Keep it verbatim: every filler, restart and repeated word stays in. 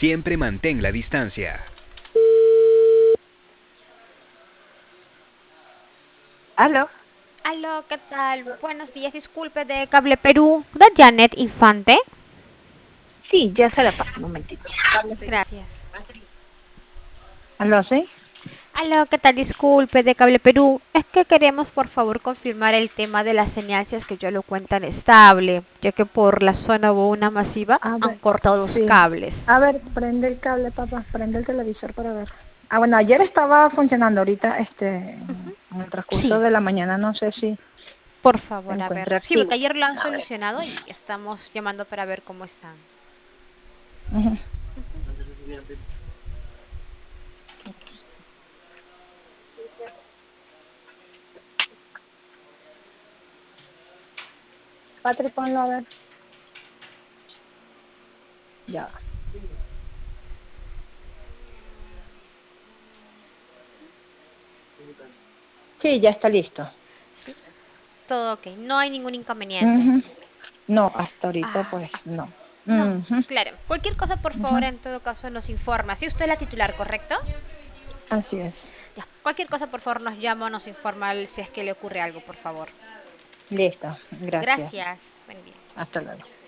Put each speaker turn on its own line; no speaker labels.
Siempre mantén la distancia.
¿Aló?
Aló, ¿qué tal? Buenos días, disculpe de Cable Perú, de Janet Infante.
Sí, ya se la paso, un momentito.
Gracias.
¿Aló, sí?
Aló, ¿qué tal? Disculpe de Cable Perú. Es que queremos por favor confirmar el tema de las señal si es que yo lo cuentan estable, ya que por la zona hubo una masiva,
A
han
ver,
cortado los
sí.
cables.
A ver, prende el cable, papá. Prende el televisor para ver. Ah, bueno, ayer estaba funcionando. Ahorita, este,
Ujú.
en el transcurso
Sí,
de la mañana, no sé si
por
se
favor, a ver.
encuentra
Sí, porque
activo.
ayer lo han
A ver.
solucionado y estamos llamando para ver cómo están.
Ujú.
Ujú.
Patri, ponlo a ver. Ya. Sí, ya está listo.
Sí, todo ok, no hay ningún inconveniente.
Ujú. No, hasta ahorita,
Ah,
pues,
ah,
no.
no,
Ujú,
claro. Cualquier cosa, por favor,
ujú.
en todo caso nos informa. Si usted es la titular, ¿correcto?
Así es.
Ya. Cualquier cosa, por favor, nos llama o nos informa si es que le ocurre algo, por favor.
Listo. Gracias.
Gracias. Buen día.
Hasta luego.